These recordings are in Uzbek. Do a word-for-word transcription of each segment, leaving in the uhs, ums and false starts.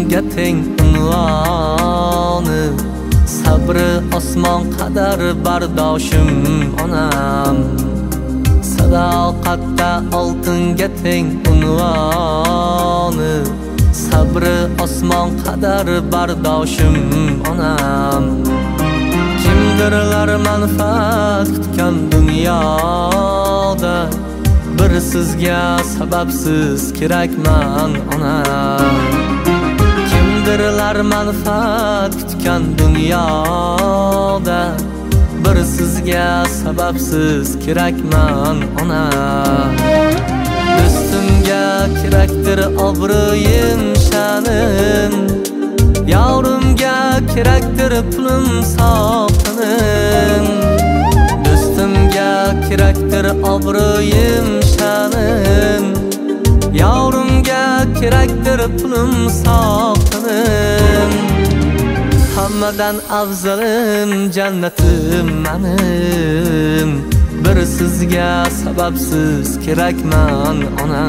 oltinga teng unvoni, sabri osmon qadar bardoshim onam. Sadoqatda oltinga teng unvoni, sabri osmon qadar bardoshim onam. Kimdirlar manfaat kutgan dunyoda, bir sizga sababsiz kerakman onam. Kimdirlar manfaat kutgan dunyoda, bir sizga sababsiz kerakman onam. Do'stimga kerakdir obro'yim sha'nim, yavrimga kerakdir pulim sog'linim. Do'stimga kerakdir obro'yim sha'nim, yavrimga kerakdir pulim sog'linim. Hammadan afzalim jannatim menim, bir sizga sababsiz kerakman ona.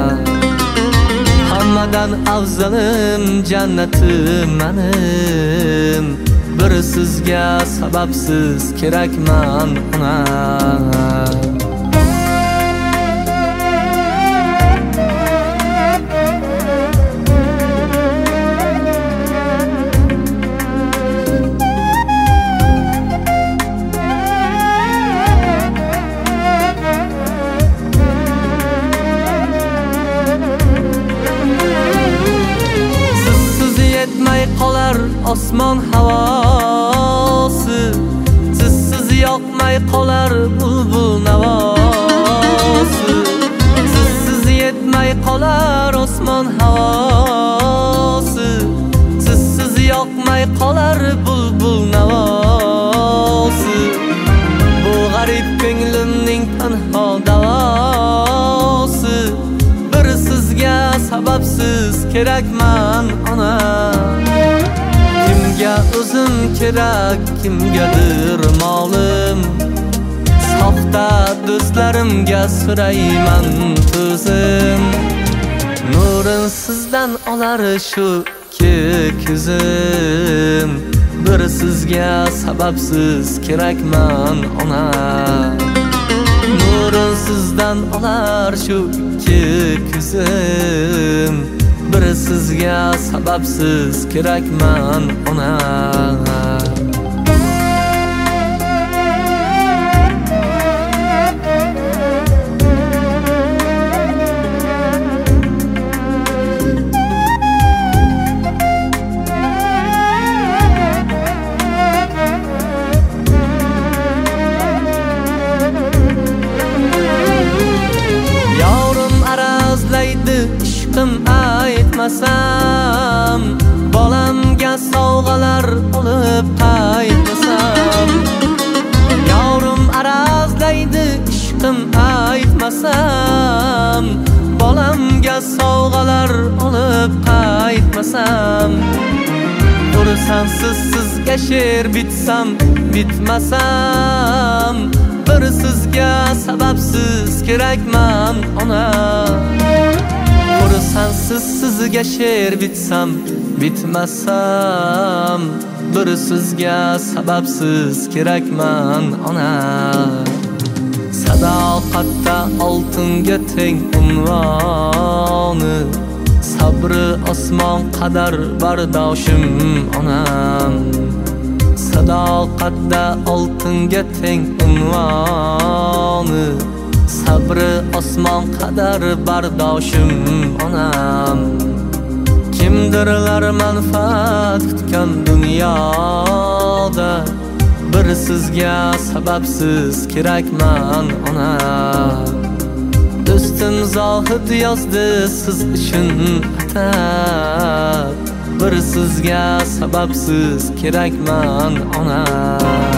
Hammadan afzalim jannatim menim, bir sizga sababsiz kerakman ona. Qolar osmon havosi, sizsiz yoqmay qolar bulbul navosi. Sizsiz yetmay qolar osmon havosi, sizsiz yoqmay qolar bulbul navosi. Bu g'arib ko'nglimning tanho davosi, bir sizga sababsiz kerakman ona. Kimga o'zim kerak, kimgadir molim, soxta do'stlarimga so'rayman ko'zim. Nurin sizdan olar shu ki ko'zim, bir sizga sababsiz kerakman ona. Nurin sizdan olar shu ki ko'zim, bir sizga sababsiz kerakman ona. Yavrum arazlaydi ishqim aytmasam, bolamga sovg'alar olib qaytmasam. Yavrum arazlaydi ishqim aytmasam, bolamga sovg'alar olib qaytmasam. Xursandsiz sizga she'r bitsam, bitmasam, bir sizga sababsiz kerakman ona. Xursandsiz sizga she'r bitsam, bitmasam, bir sizga sababsiz kerakman ona. Sadoqatda oltinga teng unvoni, sabri osmon qadar bardoshim onam. Sadoqatda oltinga teng unvoni, sabri osmon qadar bardoshim onam. Kimdirlar manfaat kutgan dunyoda, bir sizga sababsiz kerakman ona. Do'stim Zohid yozdi siz uchun atab, bir sizga sababsiz kerakman ona.